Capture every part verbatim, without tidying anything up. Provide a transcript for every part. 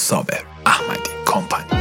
صابر احمدی کمپانی.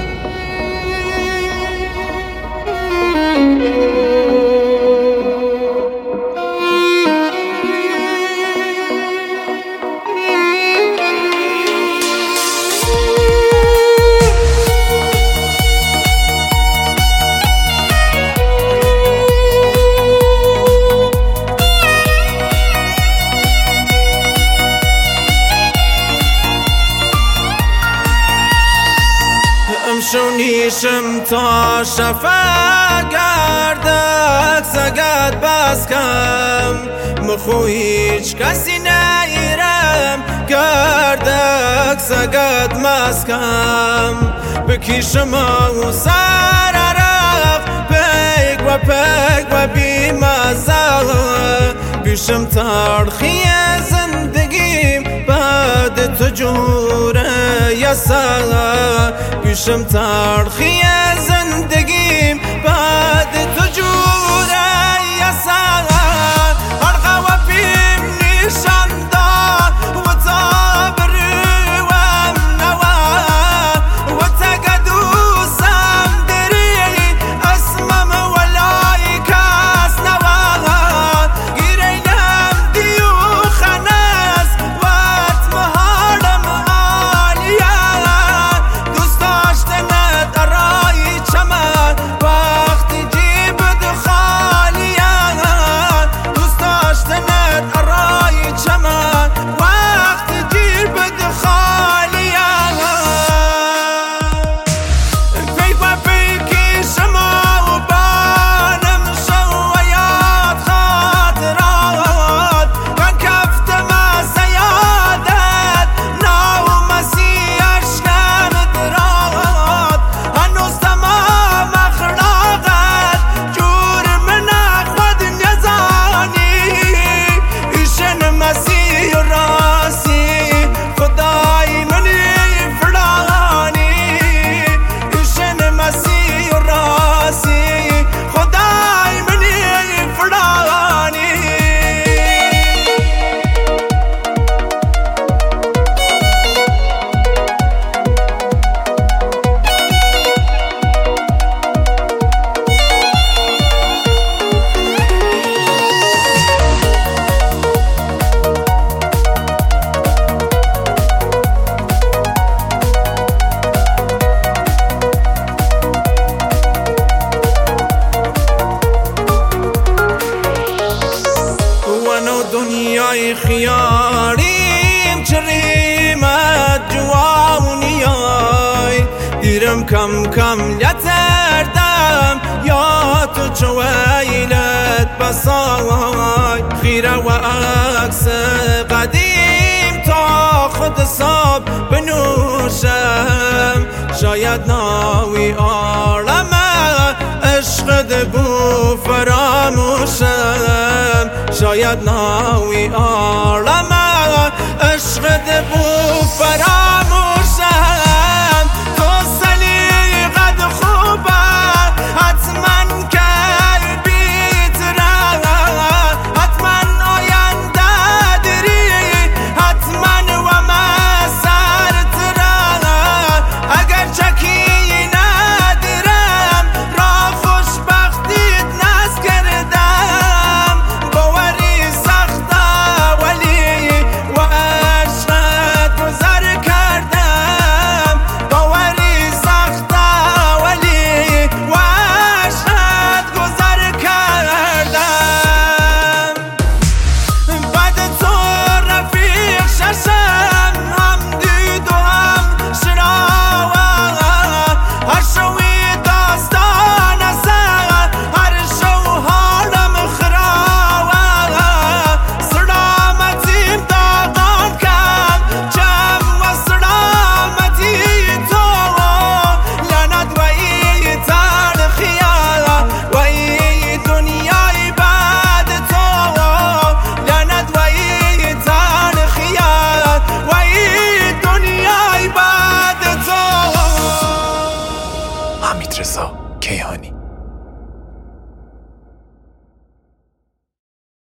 شونیشم تا شفا گردک سگت بس کم مخو هیچ کسی نیرم گردک سگت مسکم بکیشم و سر رفت پیک و پیک و بی مزه بیشم ترخی زندگیم بعد تو جوره یسا بیشم ترخی زندگیم بعد تو جوره یسا حرقه و پیم نیشان دار و تابری و نوا و تگدوسم دری اسمم ولای کس نوا گیرینم دیو خنس و اتمهارم آلیا دوست داشتنت ارای چمن وقتی جیب دخالیا دوست داشتنت ارای چمن وقتی جیب دخالیا پی پا پیکی شما و بانم شویات خاطرات کن کفت ما سیادت ناو مسیح اشکم درات هنوز تمام اخلاقت جور من خود نزانی ایشن مسیح راسی خدای منی فلانی ایشن مسیح راسی خدای منی فلانی ونو دنیای خیالیم چریمت جوانیای دیرم کم کم یتردم یا تو چویلت بسای خیره و عکس قدیم تا خود صاب بنوشم شاید ناوی عالمه عشق دبو فراموشم شاید ناوی عالمه عشق دبو فراموشم